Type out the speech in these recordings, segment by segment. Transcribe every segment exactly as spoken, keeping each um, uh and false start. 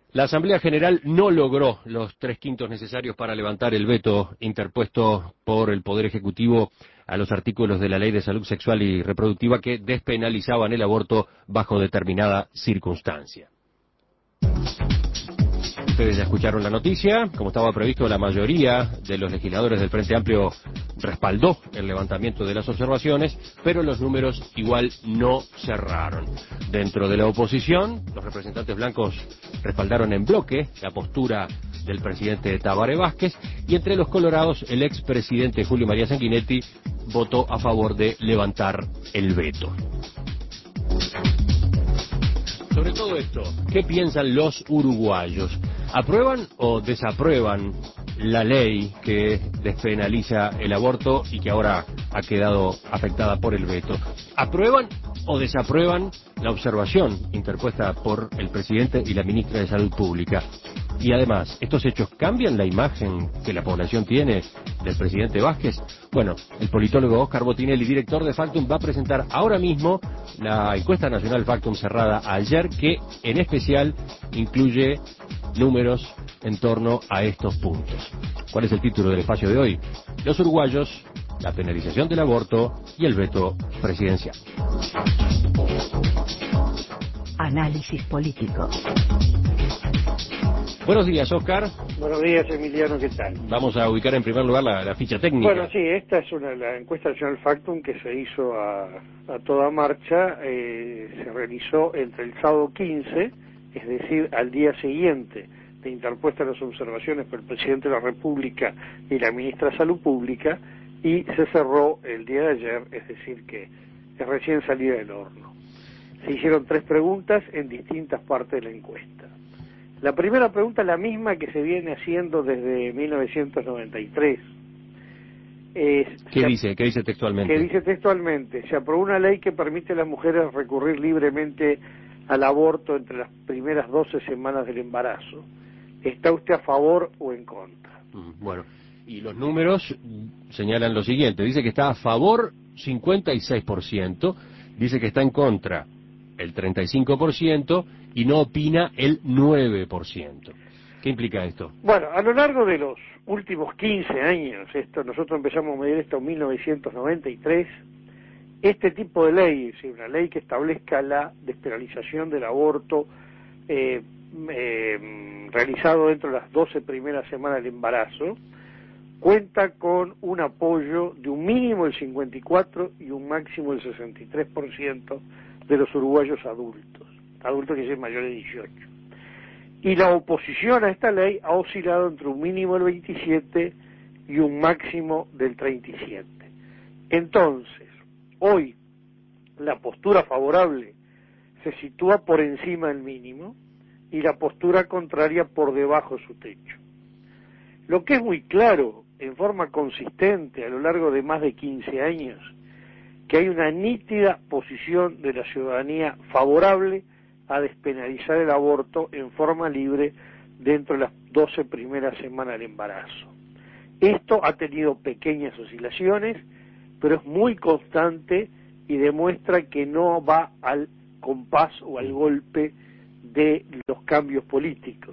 La Asamblea General no logró los tres quintos necesarios para levantar el veto interpuesto por el Poder Ejecutivo a los artículos de la Ley de Salud Sexual y Reproductiva que despenalizaban el aborto bajo determinada circunstancia. Ustedes ya escucharon la noticia. Como estaba previsto, la mayoría de los legisladores del Frente Amplio respaldó el levantamiento de las observaciones, pero los números igual no cerraron. Dentro de la oposición, los representantes blancos respaldaron en bloque la postura del presidente Tabaré Vázquez, y entre los colorados, el expresidente Julio María Sanguinetti votó a favor de levantar el veto. Sobre todo esto, ¿qué piensan los uruguayos? ¿Aprueban o desaprueban la ley que despenaliza el aborto y que ahora ha quedado afectada por el veto? ¿Aprueban o desaprueban la observación interpuesta por el presidente y la ministra de Salud Pública? Y además, ¿estos hechos cambian la imagen que la población tiene del presidente Vázquez? Bueno, el politólogo Oscar Botinelli, director de Factum, va a presentar ahora mismo la encuesta nacional Factum cerrada ayer, que en especial incluye números en torno a estos puntos. ¿Cuál es el título del espacio de hoy? Los uruguayos, la penalización del aborto y el veto presidencial. Análisis político. Buenos días, Oscar. Buenos días, Emiliano, ¿qué tal? Vamos a ubicar en primer lugar la, la ficha técnica. Bueno, sí, esta es una, la encuesta nacional Factum que se hizo a, a toda marcha, eh, se realizó entre el sábado quince, es decir, al día siguiente de interpuestas las observaciones por el presidente de la República y la ministra de Salud Pública, y se cerró el día de ayer, es decir, que es recién salida del horno. Se hicieron tres preguntas en distintas partes de la encuesta. La primera pregunta es la misma que se viene haciendo desde mil novecientos noventa y tres. Es, ¿Qué dice? ¿Qué dice textualmente? Que dice textualmente, se aprobó una ley que permite a las mujeres recurrir libremente al aborto entre las primeras doce semanas del embarazo. ¿Está usted a favor o en contra? Bueno, y los números señalan lo siguiente. Dice que está a favor cincuenta y seis por ciento, dice que está en contra el treinta y cinco por ciento y no opina el nueve por ciento. ¿Qué implica esto? Bueno, a lo largo de los últimos quince años, esto nosotros empezamos a medir esto en mil novecientos noventa y tres, este tipo de ley, es decir, una ley que establezca la despenalización del aborto eh, eh, realizado dentro de las doce primeras semanas del embarazo, cuenta con un apoyo de un mínimo del cincuenta y cuatro por ciento y un máximo del sesenta y tres por ciento de los uruguayos adultos, adultos que sean mayores de dieciocho. Y la oposición a esta ley ha oscilado entre un mínimo del veintisiete y un máximo del treinta y siete. Entonces, hoy la postura favorable se sitúa por encima del mínimo y la postura contraria por debajo de su techo. Lo que es muy claro, en forma consistente a lo largo de más de quince años, que hay una nítida posición de la ciudadanía favorable a despenalizar el aborto en forma libre dentro de las doce primeras semanas del embarazo. Esto ha tenido pequeñas oscilaciones, pero es muy constante y demuestra que no va al compás o al golpe de los cambios políticos.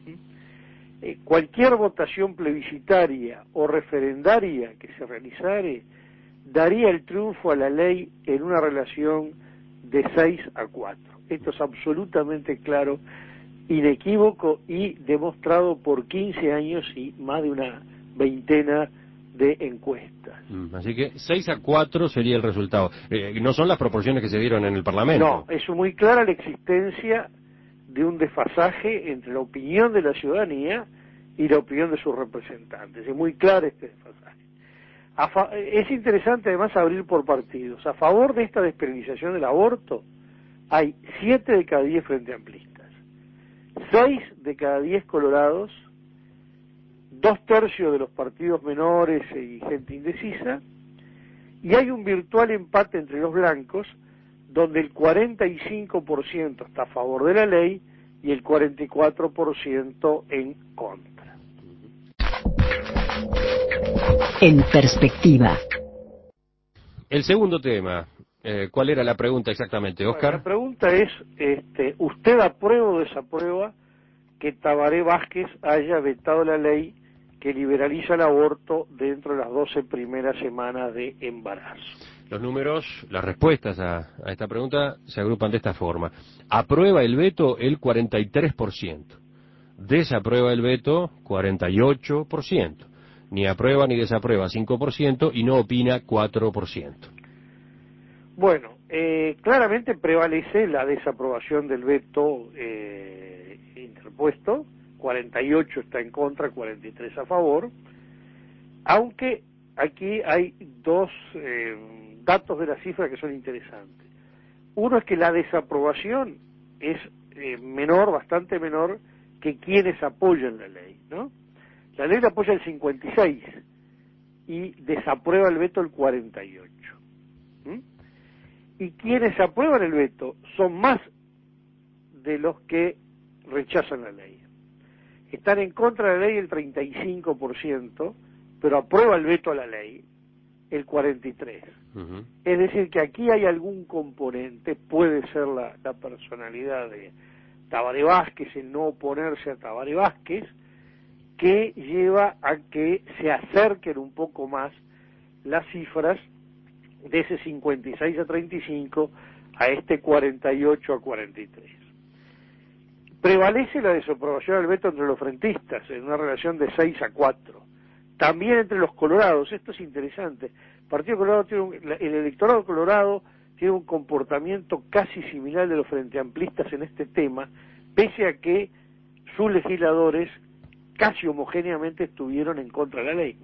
Eh, cualquier votación plebiscitaria o referendaria que se realizare daría el triunfo a la ley en una relación de seis a cuatro. Esto es absolutamente claro, inequívoco y demostrado por quince años y más de una veintena de encuestas. Mm, así que seis a cuatro sería el resultado. Eh, no son las proporciones que se dieron en el Parlamento. No, es muy clara la existencia de un desfasaje entre la opinión de la ciudadanía y la opinión de sus representantes. Es muy claro este desfasaje. A fa- es interesante además abrir por partidos. A favor de esta despenalización del aborto hay siete de cada diez frente amplistas, seis de cada diez colorados, dos tercios de los partidos menores y gente indecisa, y hay un virtual empate entre los blancos, donde el cuarenta y cinco por ciento está a favor de la ley y el cuarenta y cuatro por ciento en contra. En perspectiva. El segundo tema, eh, ¿cuál era la pregunta exactamente, Oscar? Bueno, la pregunta es, este, ¿usted aprueba o desaprueba que Tabaré Vázquez haya vetado la ley que liberaliza el aborto dentro de las doce primeras semanas de embarazo. Los números, las respuestas a, a esta pregunta se agrupan de esta forma. Aprueba el veto el cuarenta y tres por ciento. Desaprueba el veto cuarenta y ocho por ciento. Ni aprueba ni desaprueba cinco por ciento y no opina cuatro por ciento. Bueno, eh, claramente prevalece la desaprobación del veto eh, interpuesto, cuarenta y ocho está en contra, cuarenta y tres a favor, aunque aquí hay dos eh, datos de la cifra que son interesantes. Uno es que la desaprobación es eh, menor, bastante menor, que quienes apoyan la ley, ¿no? La ley la apoya el cincuenta y seis y desaprueba el veto el cuarenta y ocho. ¿Mm? Y quienes aprueban el veto son más de los que rechazan la ley. Están en contra de la ley el treinta y cinco por ciento, pero aprueba el veto a la ley el cuarenta y tres por ciento. Uh-huh. Es decir, que aquí hay algún componente, puede ser la, la personalidad de Tabaré Vázquez, el no oponerse a Tabaré Vázquez, que lleva a que se acerquen un poco más las cifras de ese cincuenta y seis a treinta y cinco a este cuarenta y ocho a cuarenta y tres. Prevalece la desaprobación del veto entre los frentistas en una relación de seis a cuatro. También entre los colorados, esto es interesante. El Partido Colorado tiene un, el electorado colorado tiene un comportamiento casi similar de los frenteamplistas en este tema, pese a que sus legisladores casi homogéneamente estuvieron en contra de la ley.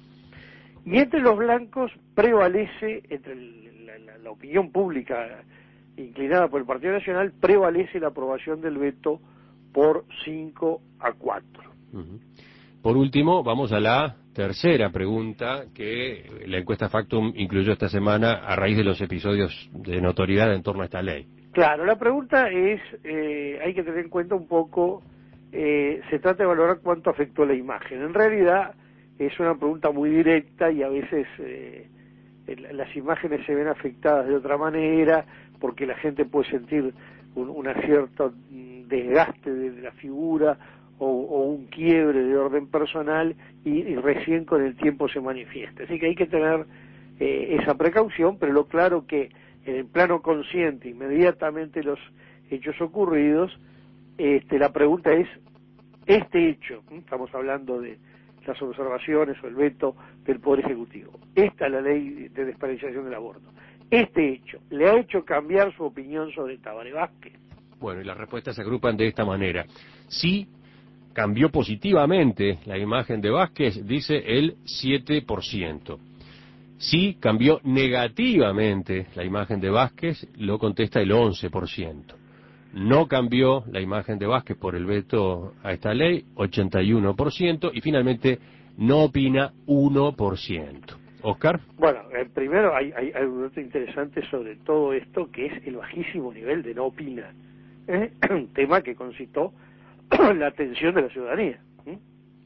Y entre los blancos prevalece, entre la, la, la opinión pública inclinada por el Partido Nacional, prevalece la aprobación del veto por cinco a cuatro. Uh-huh. Por último, vamos a la tercera pregunta que la encuesta Factum incluyó esta semana a raíz de los episodios de notoriedad en torno a esta ley. Claro, la pregunta es, eh, hay que tener en cuenta un poco, eh, se trata de valorar cuánto afectó la imagen. En realidad es una pregunta muy directa y a veces eh, las imágenes se ven afectadas de otra manera porque la gente puede sentir un, un cierto desgaste de la figura o, o un quiebre de orden personal y, y recién con el tiempo se manifiesta. Así que hay que tener eh, esa precaución, pero lo claro que en el plano consciente, inmediatamente los hechos ocurridos, este, la pregunta es, este hecho, estamos hablando de las observaciones o el veto del Poder Ejecutivo, esta es la ley de despenalización del aborto, este hecho, ¿le ha hecho cambiar su opinión sobre Tabaré Vázquez? Bueno, y las respuestas se agrupan de esta manera. Sí, cambió positivamente la imagen de Vázquez, dice el siete por ciento. Sí, cambió negativamente la imagen de Vázquez, lo contesta el once por ciento. No cambió la imagen de Vázquez por el veto a esta ley, ochenta y uno por ciento, y finalmente no opina uno por ciento. ¿Oscar? Bueno, eh, primero hay, hay, hay un dato interesante sobre todo esto, que es el bajísimo nivel de no opina, ¿eh? Un tema que concitó la atención de la ciudadanía. ¿eh?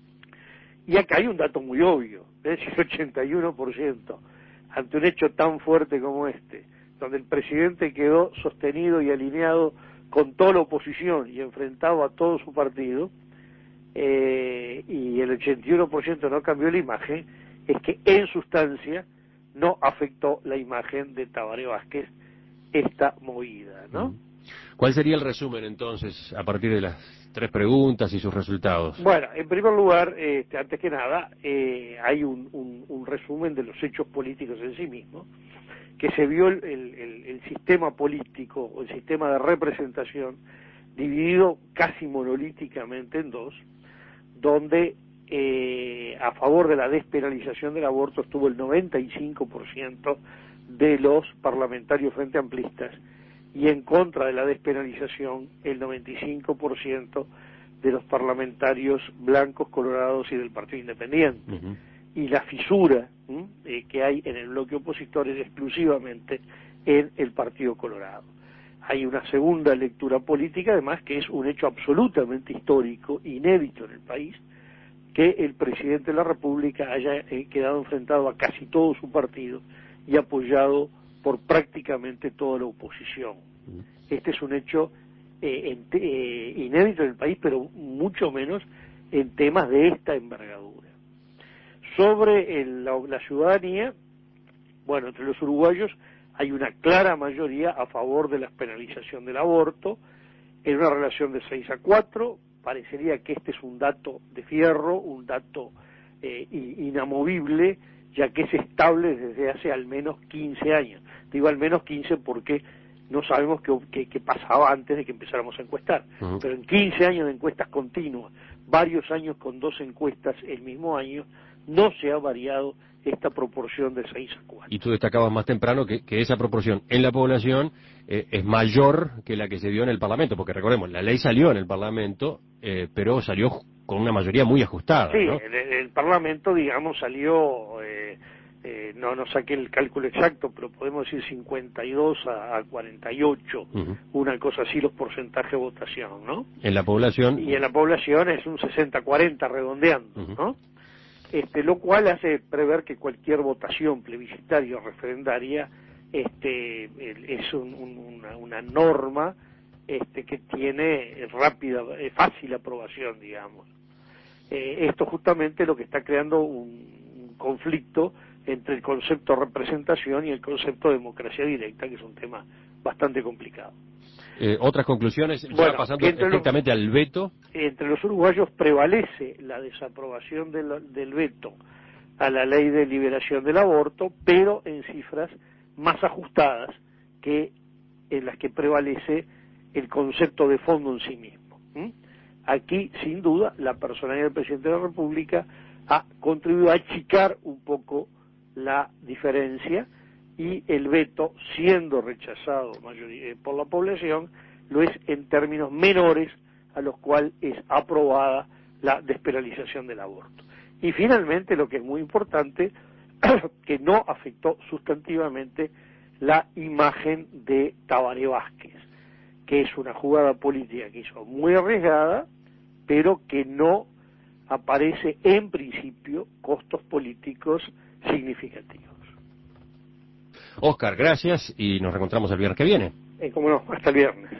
Y acá hay un dato muy obvio, es decir, ochenta y uno por ciento, ante un hecho tan fuerte como este, donde el presidente quedó sostenido y alineado con toda la oposición y enfrentado a todo su partido, eh, y el ochenta y uno por ciento no cambió la imagen, es que en sustancia no afectó la imagen de Tabaré Vázquez esta movida, ¿no? ¿Cuál sería el resumen entonces, a partir de las tres preguntas y sus resultados? Bueno, en primer lugar, este, antes que nada, eh, hay un, un, un resumen de los hechos políticos en sí mismos, que se vio el, el, el sistema político, o el sistema de representación, dividido casi monolíticamente en dos, donde eh, a favor de la despenalización del aborto estuvo el noventa y cinco por ciento de los parlamentarios frente amplistas, y en contra de la despenalización el noventa y cinco por ciento de los parlamentarios blancos, colorados y del Partido Independiente. Uh-huh. Y la fisura eh, que hay en el bloque opositor es exclusivamente en el Partido Colorado. Hay una segunda lectura política, además, que es un hecho absolutamente histórico, inédito en el país, que el presidente de la República haya eh, quedado enfrentado a casi todo su partido y apoyado por prácticamente toda la oposición. Este es un hecho eh, eh, inédito en el país, pero muy mucho menos en temas de esta envergadura. Sobre el, la, la ciudadanía, bueno, entre los uruguayos hay una clara mayoría a favor de la penalización del aborto, en una relación de seis a cuatro, parecería que este es un dato de fierro, un dato eh, inamovible, ya que es estable desde hace al menos quince años. Digo al menos quince porque no sabemos qué, qué, qué pasaba antes de que empezáramos a encuestar. Uh-huh. Pero en quince años de encuestas continuas, varios años con dos encuestas el mismo año, no se ha variado esta proporción de seis a cuatro. Y tú destacabas más temprano que, que esa proporción en la población eh, es mayor que la que se dio en el Parlamento, porque recordemos, la ley salió en el Parlamento, eh, pero salió con una mayoría muy ajustada. Sí, ¿no? el, el Parlamento, digamos, salió, eh, eh, no, no saqué el cálculo exacto, pero podemos decir cincuenta y dos a cuarenta y ocho, uh-huh. Una cosa así, los porcentajes de votación, ¿no? En la población... Y en la población es un sesenta cuarenta redondeando, uh-huh. ¿no? Este, lo cual hace prever que cualquier votación plebiscitaria o referendaria este, es un, un, una, una norma este, que tiene rápida, fácil aprobación, digamos. Eh, esto justamente es lo que está creando un, un conflicto entre el concepto de representación y el concepto de democracia directa, que es un tema bastante complicado. Eh, otras conclusiones, bueno, ya pasando estrictamente al veto. Entre los uruguayos prevalece la desaprobación del, del veto a la ley de liberación del aborto, pero en cifras más ajustadas que en las que prevalece el concepto de fondo en sí mismo. ¿Mm? Aquí, sin duda, la personalidad del presidente de la República ha contribuido a achicar un poco la diferencia, y el veto, siendo rechazado mayoría, por la población, lo es en términos menores a los cuales es aprobada la despenalización del aborto. Y finalmente, lo que es muy importante, que no afectó sustantivamente la imagen de Tabaré Vázquez, que es una jugada política que hizo muy arriesgada, pero que no aparece en principio costos políticos significativos. Óscar, gracias y nos reencontramos el viernes que viene. Eh, cómo no, hasta el viernes.